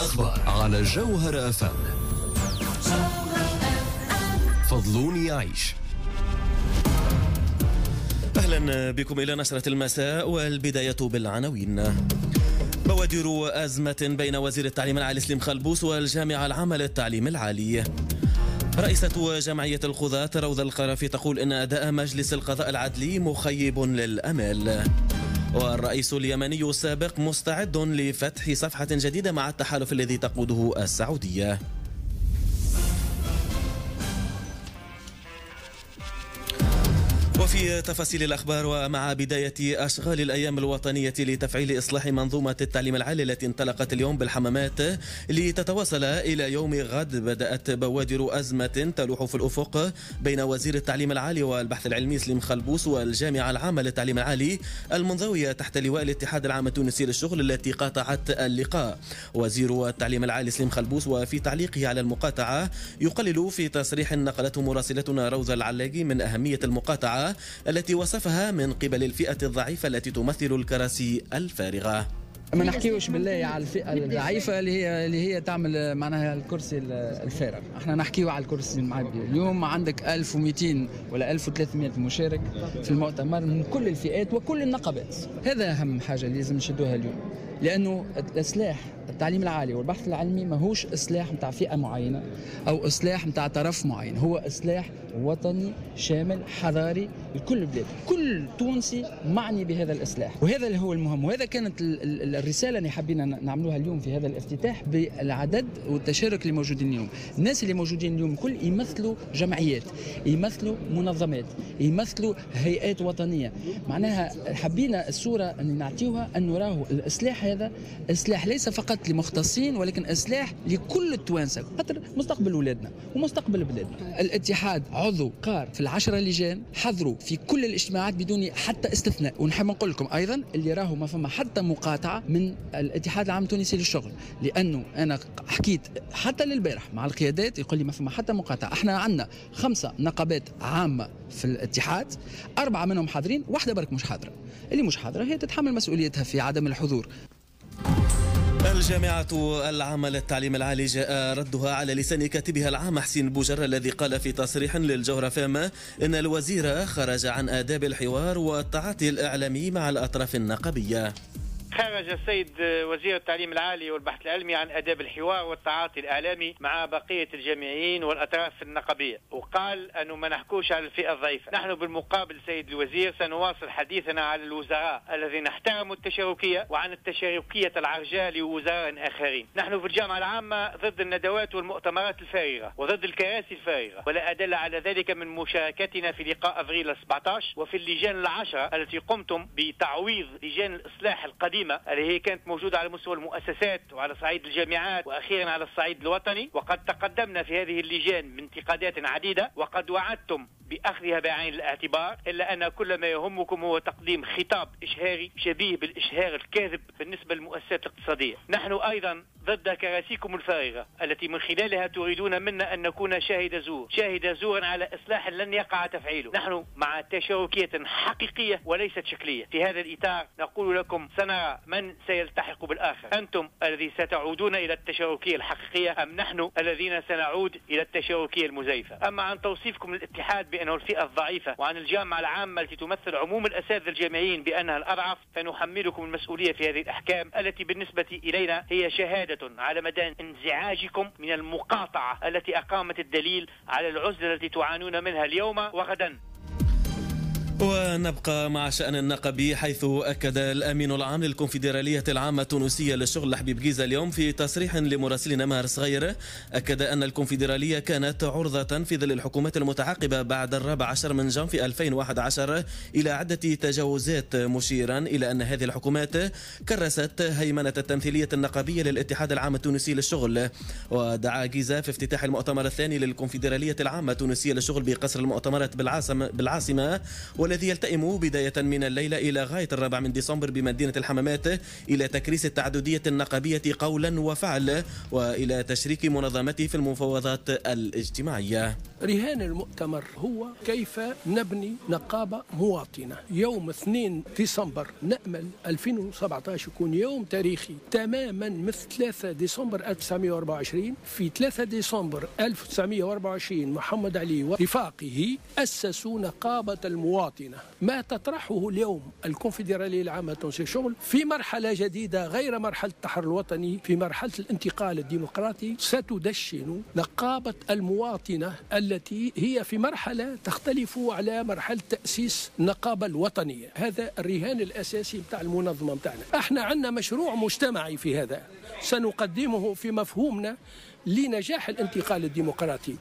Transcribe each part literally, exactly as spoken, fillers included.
الأخبار على جوهر أف أم. فضلوني يعيش. أهلا بكم إلى نشرة المساء، والبداية بالعناوين. بوادر أزمة بين وزير التعليم العالي سليم خلبوس والجامعة العامة للتعليم العالي. رئيسة جمعية القضاة روضة القرافي تقول إن أداء مجلس القضاء العدلي مخيب للأمل. والرئيس اليمني السابق مستعد لفتح صفحة جديدة مع التحالف الذي تقوده السعودية. وفي تفاصيل الأخبار، ومع بداية أشغال الأيام الوطنية لتفعيل إصلاح منظومة التعليم العالي التي انطلقت اليوم بالحمامات لتتواصل إلى يوم غد، بدأت بوادر أزمة تلوح في الأفق بين وزير التعليم العالي والبحث العلمي سليم خلبوس والجامعة العامة للتعليم العالي المنضوية تحت لواء الاتحاد العام التونسي للشغل التي قاطعت اللقاء. وزير التعليم العالي سليم خلبوس وفي تعليقه على المقاطعة يقلل في تصريح نقلته مراسلتنا روزة العلاقي من أهمية المقاطعة التي وصفها من قبل الفئة الضعيفة التي تمثل الكراسي الفارغة. ما نحكيوش بالله على الفئة الضعيفة اللي هي اللي هي تعمل معناها الكرسي الفارغ، احنا نحكيو على الكرسي المعبي. اليوم عندك ألف ومئتين ولا ألف وثلاثمئة مشارك في المؤتمر من كل الفئات وكل النقابات. هذا أهم حاجة اللي لازم نشدوها اليوم، لأنه الإصلاح التعليم العالي والبحث العلمي ماهوش إصلاح متاع فئة معينة أو إصلاح متاع طرف معين، هو إصلاح وطني شامل حضاري لكل البلاد. كل تونسي معني بهذا الإصلاح، وهذا اللي هو المهم. وهذا كانت الرسالة اللي حبينا نعملوها اليوم في هذا الافتتاح بالعدد والتشارك اللي موجودين اليوم. الناس اللي موجودين اليوم كل يمثلوا جمعيات، يمثلوا منظمات، يمثلوا هيئات وطنية. معناها حبينا الصورة أن نعطيوها أنه راهو الإصلاح هذا إصلاح ليس فقط لمختصين، ولكن إصلاح لكل التوانسة، خاطر مستقبل أولادنا ومستقبل بلادنا. الاتحاد عضو قار في العشرة لجان، حضروا في كل الاجتماعات بدون حتى استثناء. ونحب نقول لكم أيضا اللي راهو ما فما حتى مقاطعة من الاتحاد العام التونسي للشغل، لأنه أنا حكيت حتى للبارح مع القيادات يقول لي ما فما حتى مقاطعة. احنا عندنا خمسة نقابات عامة في الاتحاد، أربعة منهم حاضرين، واحدة برك مش حاضرة. اللي مش حاضرة هي تتحمل مسؤوليتها في عدم الحضور. الجامعة العامة للتعليم العالي جاء ردها على لسان كاتبها العام حسين بوجر الذي قال في تصريح للجوهر فام إن الوزير خرج عن آداب الحوار والتعاطي الإعلامي مع الأطراف النقابية. خرج السيد وزير التعليم العالي والبحث العلمي عن آداب الحوار والتعاطي الإعلامي مع بقية الجامعيين والأطراف النقابية، وقال أنه ما نحكوش على الفئة الضعيفة. نحن بالمقابل سيد الوزير سنواصل حديثنا على الوزراء الذين احترموا التشاركية وعن التشاركية العرجاء لوزراء آخرين. نحن في الجامعة العامة ضد الندوات والمؤتمرات الفارغة وضد الكراسي الفارغة، ولا أدل على ذلك من مشاركتنا في لقاء أفريل سبعة عشر وفي اللجان العشرة التي قمتم بتعويض لجان الإصلاح القديمة اللي هي كانت موجودة على مستوى المؤسسات وعلى صعيد الجامعات وأخيرا على الصعيد الوطني. وقد تقدمنا في هذه اللجان بانتقادات عديدة، وقد وعدتم بأخذها بعين الاعتبار، إلا أن كل ما يهمكم هو تقديم خطاب إشهاري شبيه بالإشهار الكاذب بالنسبة للمؤسسات الاقتصادية. نحن أيضا ضد كراسيكم الفارغة التي من خلالها تريدون منا أن نكون شاهد زور شاهد زور على إصلاح لن يقع تفعيله. نحن مع تشاركية حقيقية وليست شكلية. في هذا الإطار نقول لكم سنرى من سيلتحق بالآخر، أنتم الذي ستعودون إلى التشاركية الحقيقية أم نحن الذين سنعود إلى التشاركية المزيفة. أما عن توصيفكم للاتحاد بأنه الفئة الضعيفة وعن الجامعة العامة التي تمثل عموم الأساتذة الجامعيين بأنها الأضعف، فنحملكم المسؤولية في هذه الأحكام التي بالنسبة إلينا هي شهادة على مدى انزعاجكم من المقاطعة التي أقامت الدليل على العزلة التي تعانون منها اليوم وغدا. ونبقى مع شأن النقبي، حيث أكد الأمين العام للكونفدرالية العامة التونسية للشغل حبيب جيزة اليوم في تصريح لمراسلنا ماهر صغير، أكد أن الكونفدرالية كانت عرضة في ظل الحكومات المتعاقبة بعد الرابع عشر من جانفي ألفين وأحد عشر إلى عدة تجاوزات، مشيرا إلى أن هذه الحكومات كرست هيمنة التمثيلية النقابية للاتحاد العام التونسي للشغل. ودعا جيزة في افتتاح المؤتمر الثاني للكونفدرالية العامة التونسية للشغل بقصر المؤتمرات بالعاصمة، والذي يلتئم بداية من الليلة إلى غاية الرابع من ديسمبر بمدينة الحمامات، إلى تكريس التعددية النقابية قولا وفعل، وإلى تشريك منظمته في المفاوضات الاجتماعية. رهان المؤتمر هو كيف نبني نقابة مواطنة. يوم اثنين ديسمبر نأمل ألفين وسبعة عشر يكون يوم تاريخي تماما مثل ثلاثة ديسمبر ألف وتسعمئة وأربعة وعشرين. في ثلاثة ديسمبر ألف وتسعمئة وأربعة وعشرين محمد علي ورفاقه أسسوا نقابة المواطنة. ما تطرحه اليوم الكونفدرالية العامة التونسية شغل في مرحلة جديدة غير مرحلة التحرر الوطني، في مرحلة الانتقال الديمقراطي ستدشن نقابة المواطنة التي هي في مرحلة تختلف على مرحلة تأسيس النقابة الوطنية. هذا الرهان الأساسي بتاع المنظمة بتاعنا. احنا عندنا مشروع مجتمعي في هذا سنقدمه في مفهومنا لنجاح الانتقال الديمقراطي.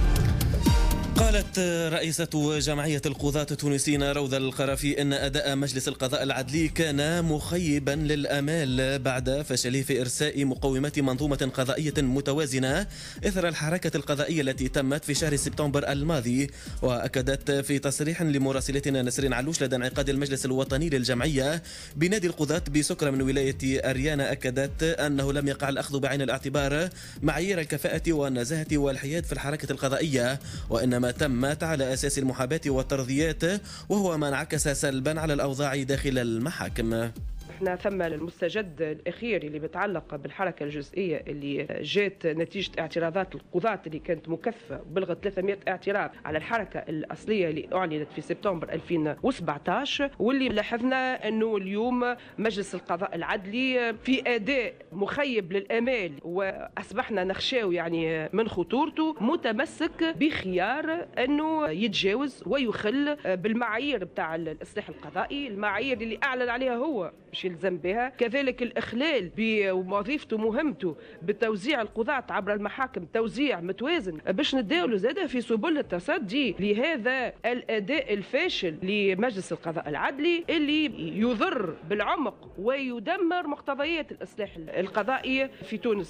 قالت رئيسة جمعية القضاة التونسيين روضة القرافي إن أداء مجلس القضاء العدلي كان مخيبا للآمال بعد فشله في إرساء مقومات منظومة قضائية متوازنة إثر الحركة القضائية التي تمت في شهر سبتمبر الماضي. وأكدت في تصريح لمراسلتنا نسرين علوش لدى انعقاد المجلس الوطني للجمعية بنادي القضاة بسكرة من ولاية أريانا، أكدت أنه لم يقع الأخذ بعين الاعتبار معايير الكفاءة والنزاهة والحياد في الحركة القضائية، وإنما تمت على أساس المحاباة والترضيات، وهو ما انعكس سلبا على الأوضاع داخل المحاكم. احنا ثم المستجد الاخير اللي بيتعلق بالحركه الجزئيه اللي جات نتيجه اعتراضات القضاة اللي كانت مكثفه بلغت ثلاثمئة اعتراض على الحركه الاصليه اللي اعلنت في سبتمبر ألفين وسبعة عشر، واللي لاحظنا انه اليوم مجلس القضاء العدلي في اداء مخيب للامال، واصبحنا نخشاو يعني من خطورته، متمسك بخيار انه يتجاوز ويخل بالمعايير بتاع الاصلاح القضائي، المعايير اللي اعلن عليها هو مش يلزم بها. كذلك الإخلال بوظيفته ومهمته بتوزيع القضاة عبر المحاكم توزيع متوازن باش نداولوا زاده في سبل التصدي لهذا الأداء الفاشل لمجلس القضاء العدلي اللي يضر بالعمق ويدمر مقتضيات الإصلاح القضائي في تونس.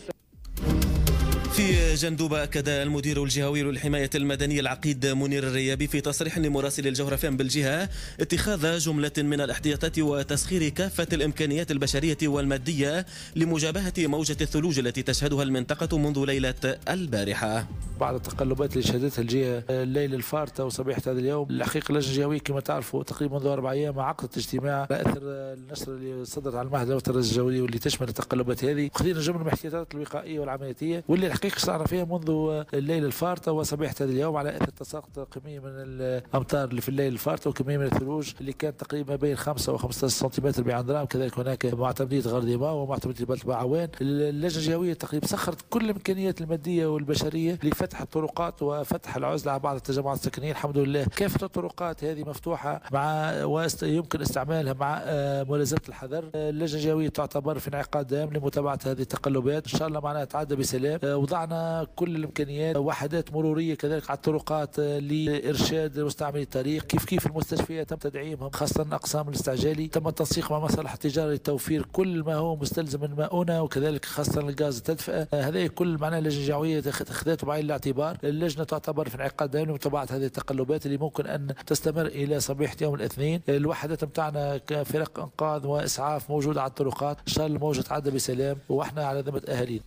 في جندوبة أكد المدير الجهوي للحماية المدنية العقيد منير الريابي في تصريح لمراسل الجغرافيان بالجهة اتخاذ جملة من الاحتياطات وتسخير كافة الإمكانيات البشرية والمادية لمجابهة موجة الثلوج التي تشهدها المنطقة منذ ليلة البارحة. بعد التقلبات اللي شهدتها الجهة الليل الفارطة وصبيحة هذا اليوم، الحقيقة اللجنة الجهوية كما تعرفوا تقريبا منذ أربع أيام عقدت اجتماع على أثر النشر اللي صدرت على المعهد الوطني الجوي واللي تشمل التقلبات هذه، وخذينا جملة من الاحتياطات الوقائية والعملياتية واللي الحقيقة اشتغلنا فيها منذ الليل الفارطة وصبيحة هذا اليوم على أثر تساقط كمية من الأمطار اللي في الليل الفارطة وكمية من الثلوج اللي كانت تقريبا بين خمسة وخمسة عشر سنتيمتر بعندرام. كذلك هناك معتمدية غرديما ومعتمدية بلطبعوان. اللجنة الجهوية تقريبا سخرت كل الإمكانيات المادية والبشرية لفتح الطرقات وفتح العزلة على بعض التجمعات السكنية. الحمد لله كافة الطرقات هذه مفتوحة مع ويمكن استعمالها مع ملازمة الحذر. اللجنة الجهوية تعتبر في انعقاد دائم لمتابعة هذه التقلبات، إن شاء الله معناها تعدى بسلام. وضعنا كل الامكانيات وحدات مروريه كذلك على الطرقات لارشاد مستعملي الطريق. كيف كيف المستشفيات تم تدعيمهم خاصه الاقسام الاستعجالي، تم التنسيق مع مصالح التجاره لتوفير كل ما هو مستلزم من مؤونه وكذلك خاصه الغاز التدفئه. هذه كل معناها اللجنه الجهويه اخذته بعين الاعتبار. اللجنه تعتبر في انعقاد دائم لمتابعه هذه التقلبات اللي ممكن ان تستمر الى صبيحه يوم الاثنين. الوحدات بتاعنا كفرق انقاذ واسعاف موجوده على الطرقات، ان شاء الله الموجه تعدى بسلام واحنا على ذمه اهالينا.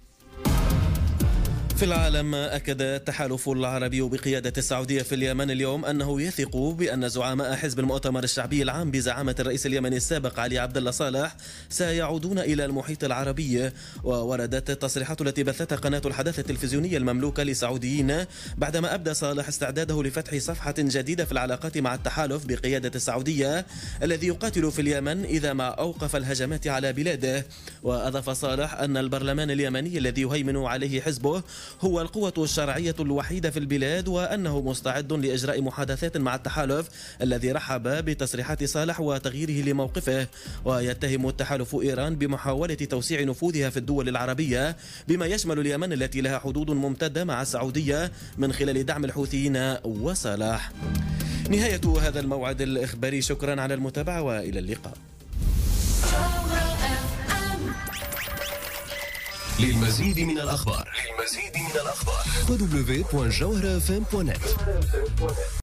في العالم أكد التحالف العربي بقيادة السعودية في اليمن اليوم أنه يثق بأن زعماء حزب المؤتمر الشعبي العام بزعامة الرئيس اليمني السابق علي عبد الله صالح سيعودون إلى المحيط العربي. ووردت التصريحات التي بثتها قناة الحدث التلفزيونية المملوكة لسعوديين بعدما أبدى صالح استعداده لفتح صفحة جديدة في العلاقات مع التحالف بقيادة السعودية الذي يقاتل في اليمن إذا ما أوقف الهجمات على بلاده. وأضاف صالح أن البرلمان اليمني الذي يهيمن عليه حزبه هو القوة الشرعية الوحيدة في البلاد، وأنه مستعد لإجراء محادثات مع التحالف الذي رحب بتصريحات صالح وتغييره لموقفه. ويتهم التحالف إيران بمحاولة توسيع نفوذها في الدول العربية بما يشمل اليمن التي لها حدود ممتدة مع السعودية من خلال دعم الحوثيين وصالح. نهاية هذا الموعد الإخباري، شكرا على المتابعة وإلى اللقاء. للمزيد من الأخبار للمزيد من الأخبار دبليو دبليو دبليو دوت جوهرة إف إم دوت نت.